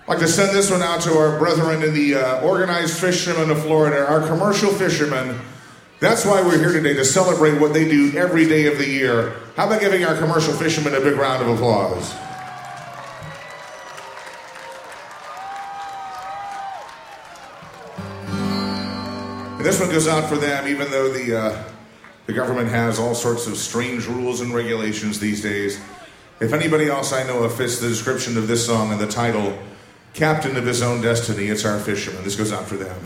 I'd like to send this one out to our brethren in the organized fishermen of Florida, our commercial fishermen. That's why we're here today, to celebrate what they do every day of the year. How about giving our commercial fishermen a big round of applause? And this one goes out for them, even though the government has all sorts of strange rules and regulations these days. If anybody else I know of fits the description of this song and the title, Captain of His Own Destiny, it's our fishermen. This goes out for them.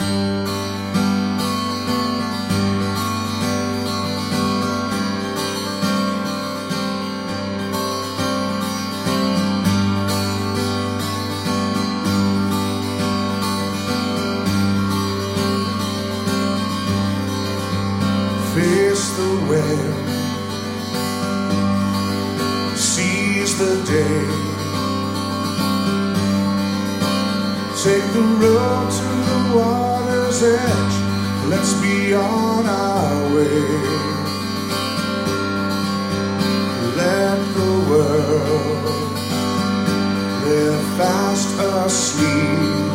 Face the wind, seize the day. Take the road to the water's edge. Let's be on our way. Let the world live fast asleep.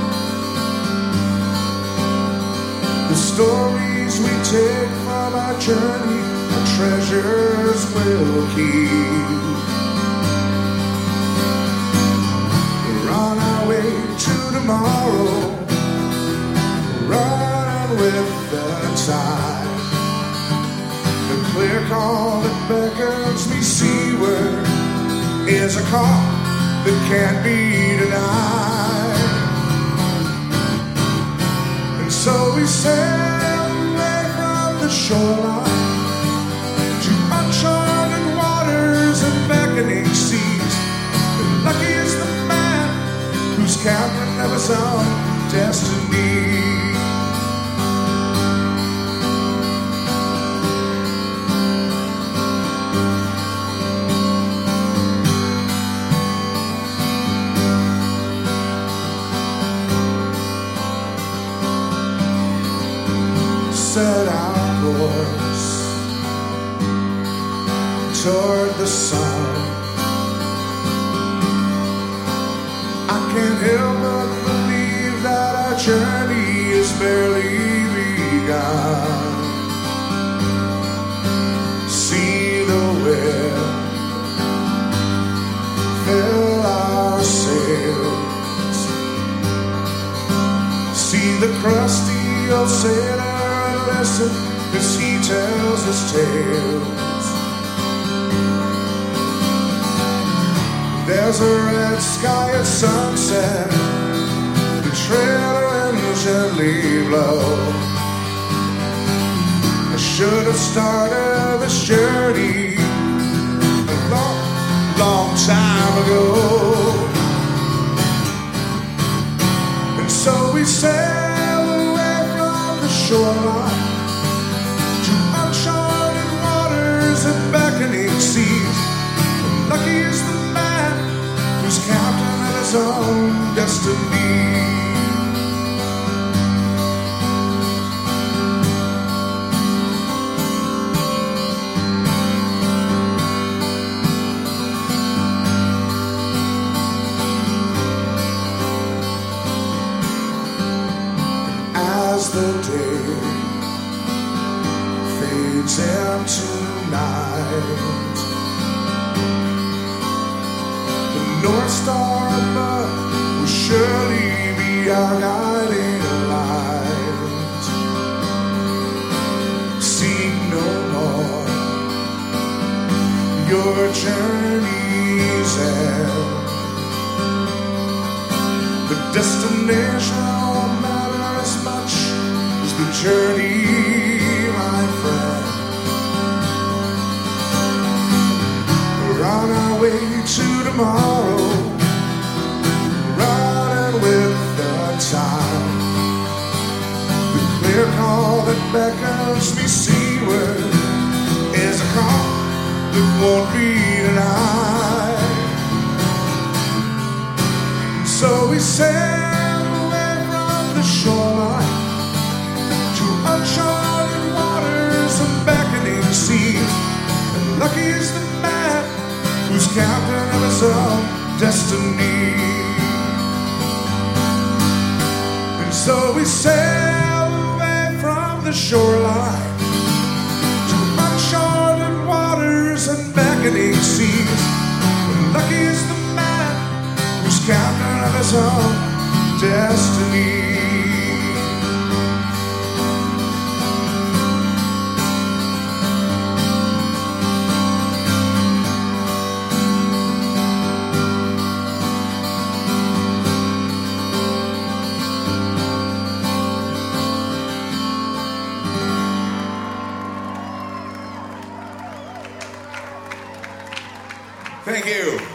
The stories we take from our journey, our treasures will keep. We're on our way to tomorrow, running with the tide. The clear call that beckons me seaward is a call that can't be denied. And so we sail away from the shoreline to uncharted waters and beckoning seas. And lucky is the man who's captain of his own destiny. Set our course toward the sun. I can't help but believe that our journey is barely begun. See the wind fill our sails. See the crusty old sailor listen as he tells his tales. There's a red sky at sunset, the trailer winds gently blow. I should have started this journey a long, long time ago. And so we sail away from the shoreline to uncharted waters and beckoning seas. And lucky is the man who's captain of his own destiny. As the day fades into night, the North Star above will surely be our guiding light. Seek no more your journey's end. The destination won't matter as much as the journey, my friend. We're on our way to tomorrow, running with the tide. The clear call that beckons me seaward is a call that won't be denied. So we sail away from the shoreline to uncharted waters and beckoning seas. And lucky is the man who's captain of his own destiny. So we sail away from the shoreline to uncharted waters and beckoning seas. Lucky is the man who's captain of his own destiny. Thank you.